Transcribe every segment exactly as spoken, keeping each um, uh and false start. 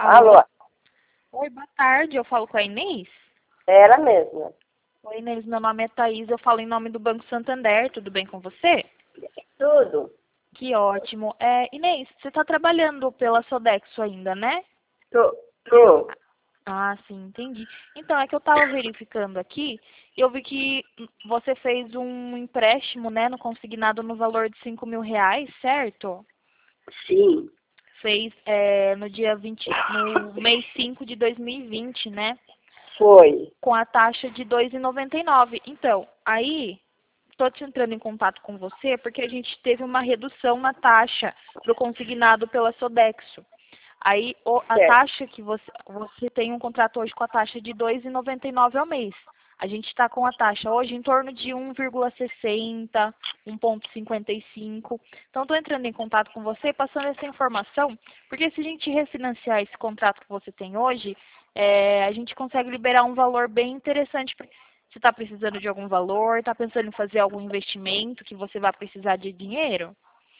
Alô? Alô? Oi, boa tarde. Eu falo com a Inês? É ela mesma. Oi, Inês. Meu nome é Thaís. Eu falo em nome do Banco Santander. Tudo bem com você? Tudo? Que ótimo. É, Inês, você está trabalhando pela Sodexo ainda, né? Tô. Tô. Ah, sim, entendi. Então, é que eu estava verificando aqui e eu vi que você fez um empréstimo, né, no consignado no valor de cinco mil reais, certo? Sim. Fez é, no dia vinte, no mês cinco de dois mil e vinte, né? Foi. Com a taxa de dois reais e noventa e nove centavos. Então, aí, estou te entrando em contato com você porque a gente teve uma redução na taxa do consignado pela Sodexo. Aí, o- a Certo. taxa que você, você tem um contrato hoje com a taxa de dois reais e noventa e nove centavos ao mês. A gente está com a taxa hoje em torno de um vírgula sessenta, um vírgula cinquenta e cinco. Então, estou entrando em contato com você, passando essa informação, porque se a gente refinanciar esse contrato que você tem hoje, é, a gente consegue liberar um valor bem interessante. Você está precisando de algum valor, está pensando em fazer algum investimento que você vai precisar de dinheiro?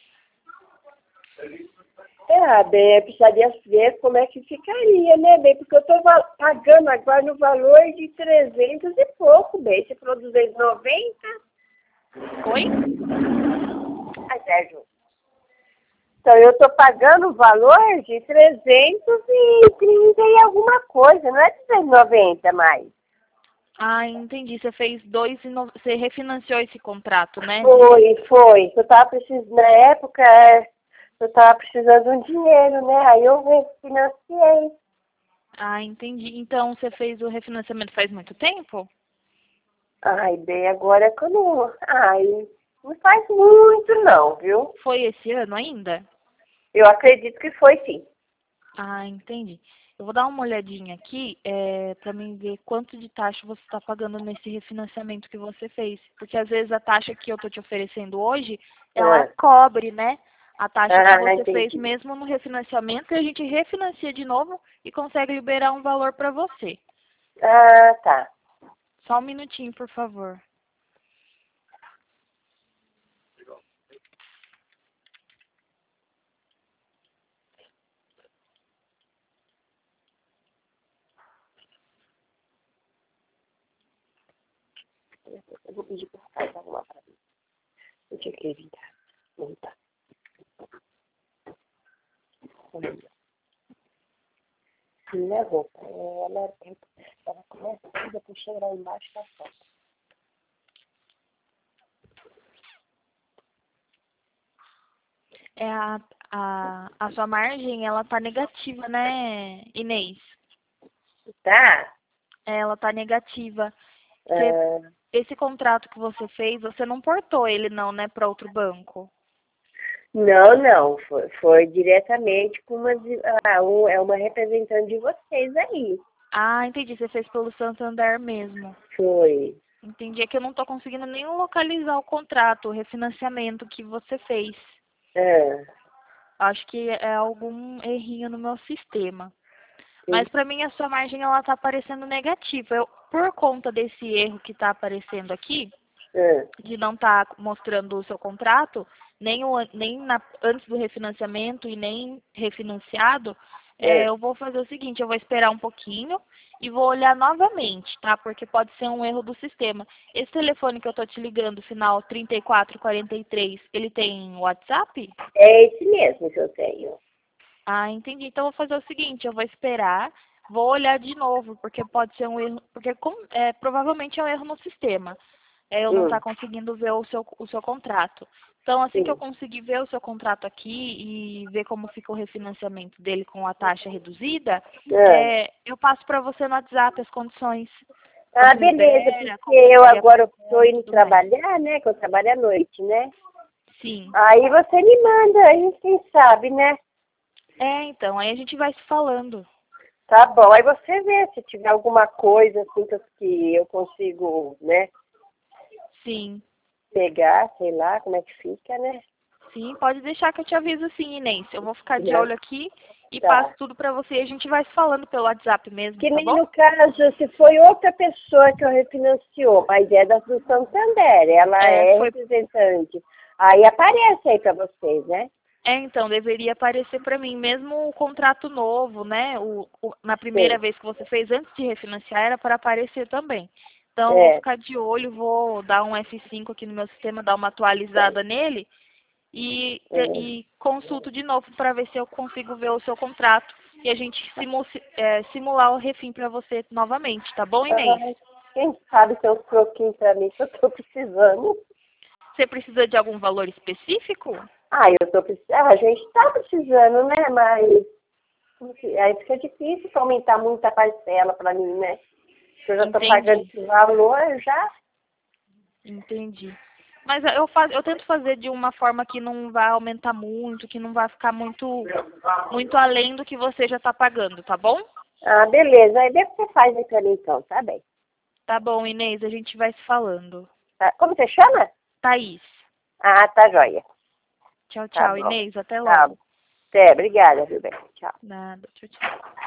É, bem, eu precisaria ver como é que ficaria, né, bem? Porque eu tô va- pagando agora no valor de trezentos e pouco, bem. Você falou duzentos e noventa? Oi? Ah, Sérgio. Então, eu tô pagando o valor de trezentos e trinta e alguma coisa, não é duzentos e noventa mais. Ah, entendi. Você fez dois e no... Você refinanciou esse contrato, né? Foi, foi. Eu tava precisando, na época, é, eu tava precisando de um dinheiro, né? Aí eu refinanciei. Ah, entendi. Então você fez o refinanciamento faz muito tempo? Ai, bem, agora que eu não. Ai, não faz muito não, viu? Foi esse ano ainda? Eu acredito que foi sim. Ah, entendi. Eu vou dar uma olhadinha aqui é, para mim ver quanto de taxa você está pagando nesse refinanciamento que você fez. Porque às vezes a taxa que eu estou te oferecendo hoje, ela Ah, cobre, né? A taxa que ah, você fez entendi. mesmo no refinanciamento e a gente refinancia de novo e consegue liberar um valor para você. Ah, tá. Só um minutinho, por favor. Eu vou pedir para o rapaz arrumar para mim. Eu tinha que evitar. Não tá. Não é roupa. é- Ela, é- ela começa tudo, depois chega lá embaixo e tá solta. É a, a, a sua margem, ela tá negativa, né, Inês? Tá? É, ela tá negativa. Você, Ah, esse contrato que você fez, você não portou ele não, né, para outro banco? não, não. Foi, foi diretamente com uma, de- ah, um, é uma representante de vocês aí. Ah, entendi. Você fez pelo Santander mesmo. Foi. Entendi. É que eu não tô conseguindo nem localizar o contrato, o refinanciamento que você fez. Ah, Acho que é algum errinho no meu sistema. Mas sim. para mim a sua margem ela tá aparecendo negativa. Eu, por conta desse erro que está aparecendo aqui, Ah, de não estar mostrando o seu contrato, nem, o, an- nem na- antes do refinanciamento e nem refinanciado, é, ah. eu vou fazer o seguinte, eu vou esperar um pouquinho e vou olhar novamente, tá? Porque pode ser um erro do sistema. Esse telefone que eu tô te ligando, final trinta e quatro quarenta e três, ele tem WhatsApp? É esse mesmo que eu tenho. Ah, entendi. Então eu vou fazer o seguinte, eu vou esperar, vou olhar de novo, porque pode ser um erro, porque com- é, provavelmente é um erro no sistema. É, eu não estar Hum, conseguindo ver o seu, o seu contrato. Então, assim que eu sim. conseguir ver o seu contrato aqui e ver como fica o refinanciamento dele com a taxa reduzida, Ah. é, eu passo para você no WhatsApp as condições, Ah, como beleza, libera, porque como eu ficaria agora estou pagando e indo tudo mais. trabalhar, né? Que eu trabalho à noite, né? Sim. Aí você me manda, aí quem sabe, né? É, então, aí a gente vai se falando. Tá bom, aí você vê se tiver alguma coisa assim que eu, que eu consigo, né, Sim. pegar, sei lá, como é que fica, né? Sim, pode deixar que eu te aviso sim, Inês. Eu vou ficar de Né? olho aqui e passo Tá. tudo pra você. E a gente vai se falando pelo WhatsApp mesmo, Que tá nem bom? no caso, se foi outra pessoa que eu refinanciou, mas é da do Santander, ela É, é foi. representante. Aí aparece aí para vocês, né? É, então, deveria aparecer para mim, mesmo o contrato novo, né? O, o- na primeira Sim. vez que você fez, antes de refinanciar, era para aparecer também. Então, eu vou É. ficar de olho, vou dar um F cinco aqui no meu sistema, dar uma atualizada nele e, É. e consulto de novo para ver se eu consigo ver o seu contrato e a gente simu, é, simular o refim para você novamente, tá bom, Inês? Ai, quem sabe tem uns troquinhos pra mim que eu tô precisando. Você precisa de algum valor específico? Ah, eu tô precisando. Ah, a gente tá precisando, né? Mas aí fica difícil aumentar muito a parcela pra mim, né? Eu já tô pagando Entendi, esse valor já. entendi. Mas eu, faz, eu tento fazer de uma forma que não vai aumentar muito, que não vai ficar muito, muito além do que você já está pagando, tá bom? Ah, beleza. Aí depois você faz aí pra mim então, tá bem. Tá bom, Inês, a gente vai se falando. Tá. Como você chama? Thaís. Ah, tá joia. Tchau, Tá tchau, bom. Inês. Até Tá. logo. Até, obrigada, viu bem. Tchau. Nada. Tchau, tchau.